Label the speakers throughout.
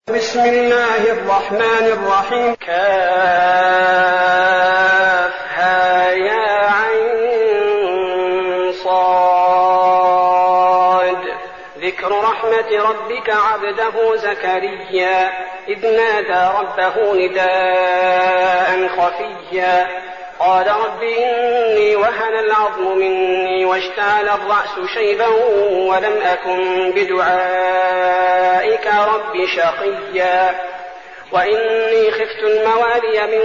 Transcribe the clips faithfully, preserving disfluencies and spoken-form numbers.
Speaker 1: بسم الله الرحمن الرحيم. كافها يا عين صاد. ذكر رحمة ربك عبده زكريا إذ نادى ربه نداء خفيا قال رب إني وهن العظم مني واشتعل الرأس شيبا ولم أكن بدعائك رب شقيا وإني خفت الموالي من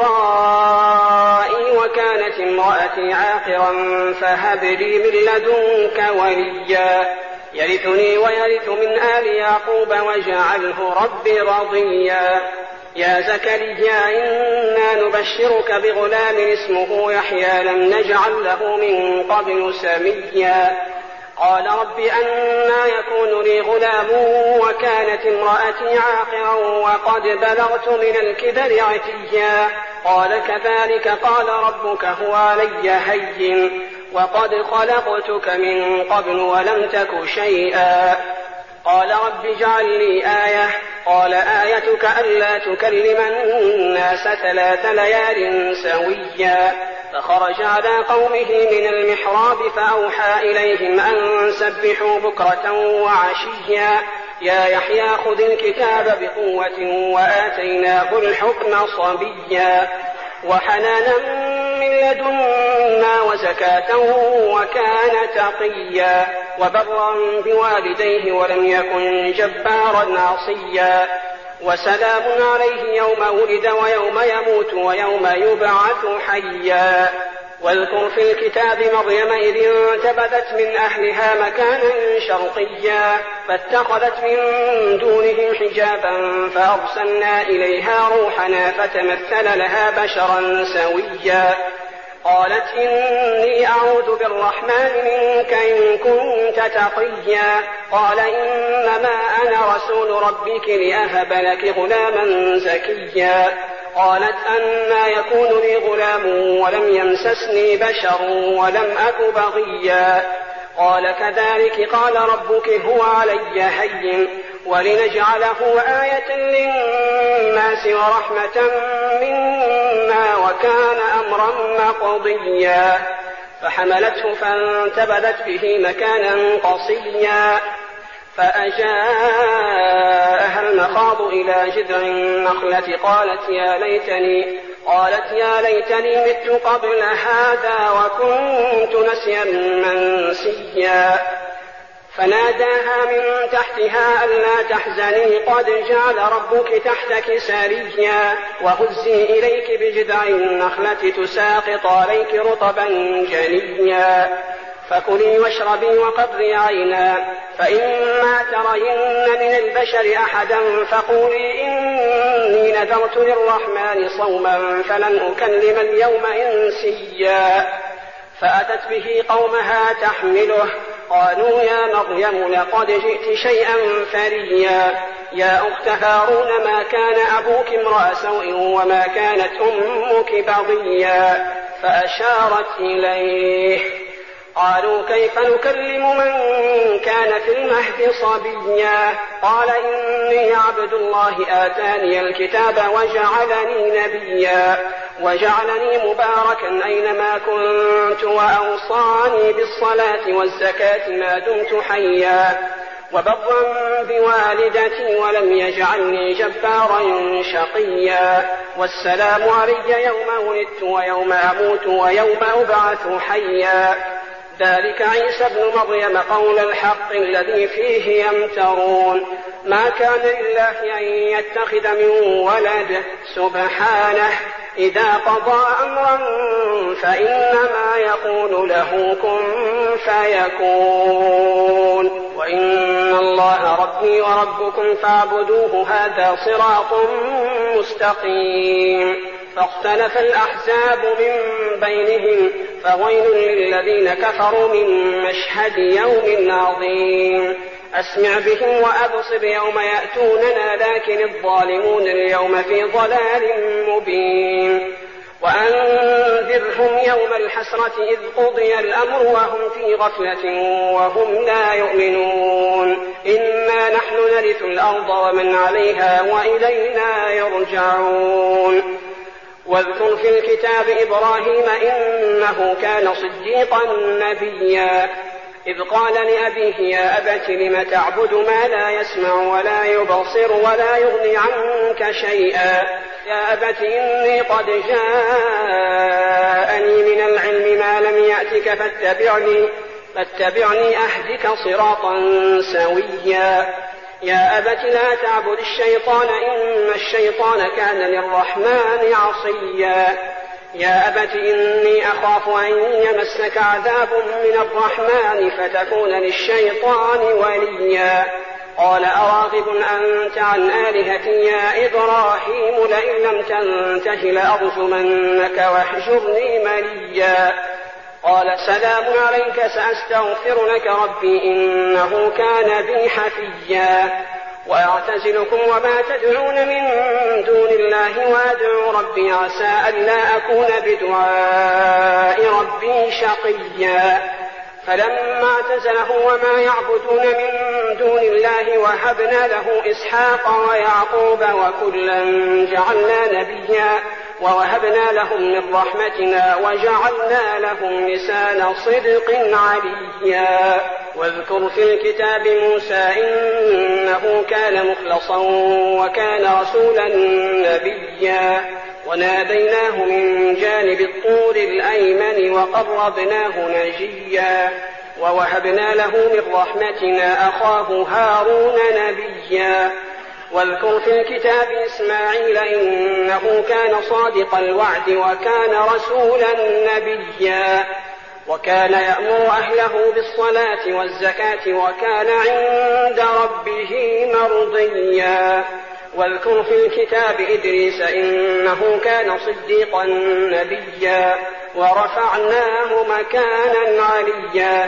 Speaker 1: ورائي وكانت امرأتي عاقرا فهب لي من لدنك وليا يرثني ويرث من آل يعقوب واجعله رب رضيا يا زكريا إنا نبشرك بغلام اسمه يحيى لم نجعل له من قبل سميا قال رب أنى يكون لي غلام وكانت امرأتي عاقرا وقد بلغت من الكبر عتيا قال كذلك قال ربك هو علي هين وقد خلقتك من قبل ولم تك شيئا قال رب اجعل لي آية قال آيتك ألا تكلم الناس ثلاث ليال سويا فخرج على قومه من المحراب فأوحى إليهم أن سبحوا بكرة وعشيا يا يحيى خذ الكتاب بقوة وآتيناه الحكم صبيا وحنانا من لدنا وزكاة وكان تقيا وبرا بوالديه ولم يكن جبارا عصيا وسلام عليه يوم ولد ويوم يموت ويوم يبعث حيا واذكر في الكتاب مريم إذ انتبذت من أهلها مكانا شرقيا فاتخذت من دونهم حجابا فأرسلنا إليها روحنا فتمثل لها بشرا سويا قالت إني أعوذ بالرحمن منك إن كنت تقيا قال إنما أنا رسول ربك لأهب لك غلاما زكيا قالت أنى يكون لي غلام ولم يمسسني بشر ولم أك بغيا قال كذلك قال ربك هو علي هين ولنجعله آية للناس ورحمة منا وكان أمرا مقضيا فحملته فانتبذت به مكانا قصيا فأجاءها المخاض إلى جذع النخلة قالت يا ليتني قالت يا ليتني مت قبل هذا وكنت نسيا منسيا فناداها من تحتها ألا تحزني قد جعل ربك تحتك سريا وهزي إليك بجذع النخلة تساقط عليك رطبا جنيا فكلي واشربي وقضي عينا فإما ترين من البشر أحدا فقولي إني نذرت للرحمن صوما فلن أكلم اليوم إنسيا فأتت به قومها تحمله قالوا يا مريم لقد جئت شيئا فريا يا أخت هارون ما كان أبوك امرأ سوء وما كانت أمك بغيا فأشارت إليه قالوا كيف نكلم من كان في المهد صبيا قال إني عبد الله آتاني الكتاب وجعلني نبيا وجعلني مباركا أينما كنت وأوصاني بالصلاة والزكاة ما دمت حيا وبرا بوالدتي ولم يجعلني جبارا شقيا والسلام علي يوم ولدت ويوم أموت ويوم أبعث حيا ذلك عيسى ابن مريم قول الحق الذي فيه يمترون ما كان لله أن يتخذ من ولد سبحانه إذا قضى أمرا فإنما يقول له كن فيكون وإن الله ربي وربكم فاعبدوه هذا صراط مستقيم فاختلف الأحزاب من بينهم فويل للذين كفروا من مشهد يوم عظيم أسمع بهم وأبصر يوم يأتوننا لكن الظالمون اليوم في ضلال مبين وأنذرهم يوم الحسرة إذ قضي الأمر وهم في غفلة وهم لا يؤمنون إنا نحن نرث الأرض ومن عليها وإلينا يرجعون واذكر في الكتاب إبراهيم إنه كان صديقا نبيا إذ قال لأبيه يا أبت لم تعبد ما لا يسمع ولا يبصر ولا يغني عنك شيئا يا أبت إني قد جاءني من العلم ما لم يأتك فاتبعني, فاتبعني أهدك صراطا سويا يا أبت لا تعبد الشيطان إن الشيطان كان للرحمن عصيا يا أبت إني أخاف أن يمسك عذاب من الرحمن فتكون للشيطان وليا قال أراغب أنت عن آلهتي يا إبراهيم لئن لم تنته لأرجمنك واهجرني مليا قال سلام عليك سأستغفر لك ربي إنه كان بي حفيا وأعتزلكم وما تدعون من دون الله وأدعو ربي عسى ألا أكون بدعاء ربي شقيا فلما اعتزله وما يعبدون من دون الله وهبنا له إسحاق ويعقوب وكلا جعلنا نبيا ووهبنا لهم من رحمتنا وجعلنا لهم لسان صدق عليا واذكر في الكتاب موسى إنه كان مخلصا وكان رسولا نبيا وناديناه من جانب الطور الأيمن وقربناه نجيا ووهبنا له من رحمتنا أخاه هارون نبيا واذكر في الكتاب إسماعيل إنه كان صادق الوعد وكان رسولا نبيا وكان يأمر أهله بالصلاة والزكاة وكان عند ربه مرضيا واذكر في الكتاب إدريس إنه كان صديقا نبيا ورفعناه مكانا عليا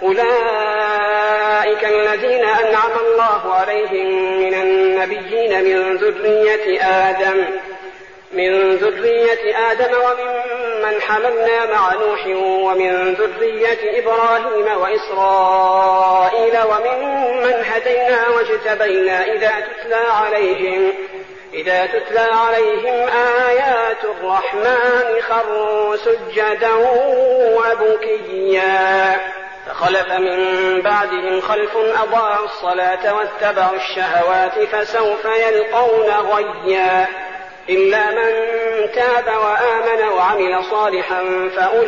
Speaker 1: أولئك الذين أنعم الله عليهم من النبيين من ذرية آدم من ذرية آدم وممن حملنا مع نوح ومن ذرية إبراهيم وإسرائيل وممن هدينا واجتبينا إذا تتلى عليهم إذا تتلى عليهم آيات الرحمن خروا سجدا وبكيا فخلف من بعدهم خلف أضاعوا الصلاة واتبعوا الشهوات فسوف يلقون غيا إلا من تاب وآمن وعمل صالحا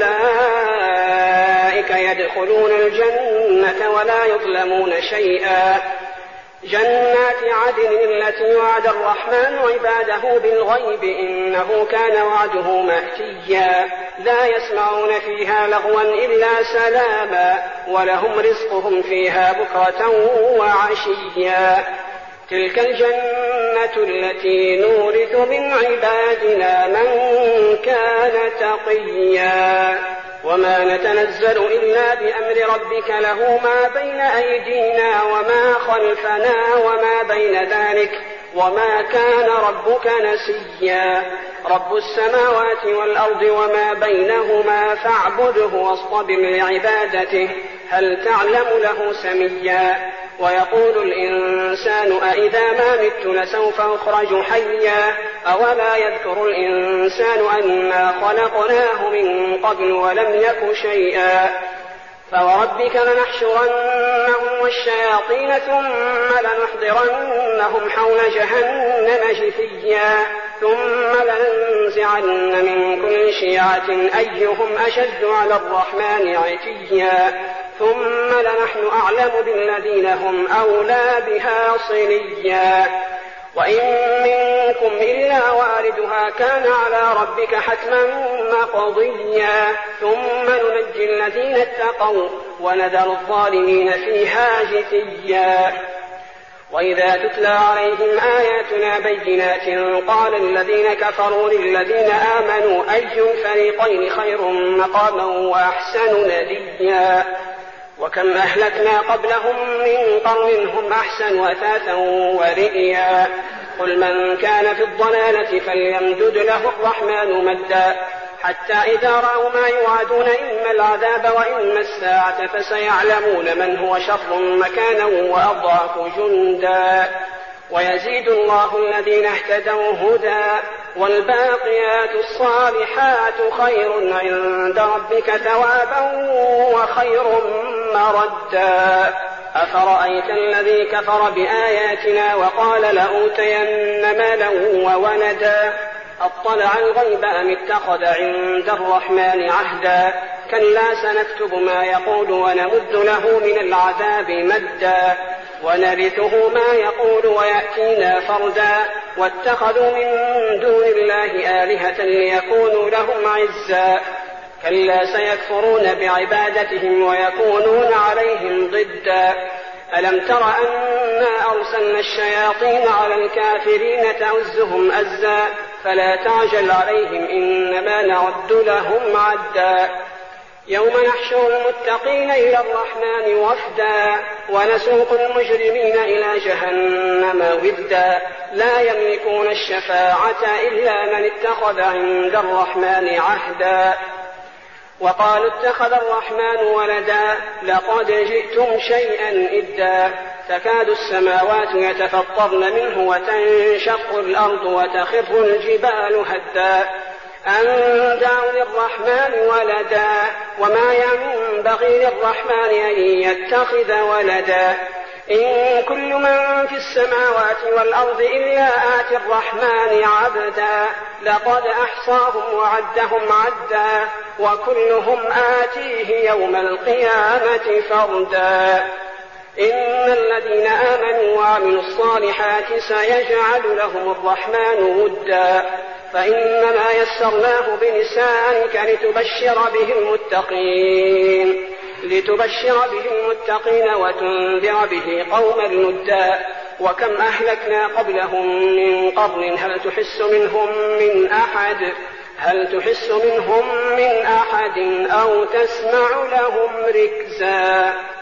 Speaker 1: فأولئك يدخلون الجنة ولا يظلمون شيئا جنات عدن التي وعد الرحمن عباده بالغيب إنه كان وعده مأتيا لا يسمعون فيها لغوا إلا سلاما ولهم رزقهم فيها بكرة وعشيا تلك الجنة التي نورث من عبادنا من كان تقيا وما نتنزل إلا بأمر ربك له ما بين أيدينا وما خلفنا وما بين ذلك وما كان ربك نسيا رب السماوات والأرض وما بينهما فاعبده واصطبر لعبادته هل تعلم له سميا ويقول الإنسان أإذا ما مت لسوف أخرج حيا أولا يذكر الإنسان أنا خلقناه من قبل ولم يك شيئا فوربك لنحشرنهم والشياطين ثم لنحضرنهم حول جهنم جثيا ثم لننزعن من كل شيعة أيهم أشد على الرحمن عتيا ثم لنحن أعلم بالذين هم أولى بها صليا وإن منكم إلا واردها كان على ربك حتما مقضيا ثم ننجي الذين اتقوا ونذر الظالمين فيها جثيا وإذا تتلى عليهم آياتنا بينات قال الذين كفروا للذين آمنوا أي الفريقين خير مقاما وأحسن نديا وكم أهلكنا قبلهم من قرن هم أحسن أثاثا ورئيا قل من كان في الضلالة فليمدد له الرحمن مدا حتى إذا رأوا ما يوعدون إما العذاب وإما الساعة فسيعلمون من هو شر مكانا وأضعف جندا. ويزيد الله الذين اهتدوا هدى والباقيات الصالحات خير عند ربك ثوابا وخير مردا. أفرأيت الذي كفر بآياتنا وقال لأوتين مالا وولدا أطلع الغيب أم اتخذ عند الرحمن عهدا كلا سنكتب ما يقول ونمد له من العذاب مدا ونرثه ما يقول ويأتينا فردا واتخذوا من دون الله آلهة ليكونوا لهم عزا كلا سيكفرون بعبادتهم ويكونون عليهم ضدا. ألم تر أنا أرسلنا الشياطين على الكافرين تعزهم أزا فلا تعجل عليهم إنما نعد لهم عدا. يوم نحشر المتقين إلى الرحمن وفدا ونسوق المجرمين إلى جهنم وفدا لا يملكون الشفاعة إلا من اتخذ عند الرحمن عهدا. وقالوا اتخذ الرحمن ولدا لقد جئتم شيئا إدا تكاد السماوات يتفطرن منه وتنشق الأرض وتخر الجبال هدا أن دعوا للرحمن ولدا وما ينبغي للرحمن أن يتخذ ولدا إن كل من في السماوات والأرض إلا آتي الرحمن عبدا لقد أحصاهم وعدهم عدا وكلهم آتيه يوم القيامة فردا. إن الذين آمنوا وعملوا الصالحات سيجعل لهم الرحمن ودا فإنما يسرناه بلسانك لتبشر به المتقين لتبشر به المتقين وتنذر به قوما لدا وكم أهلكنا قبلهم من قرن هل تحس منهم من أحد هل تحس منهم من أحد أو تسمع لهم ركزا.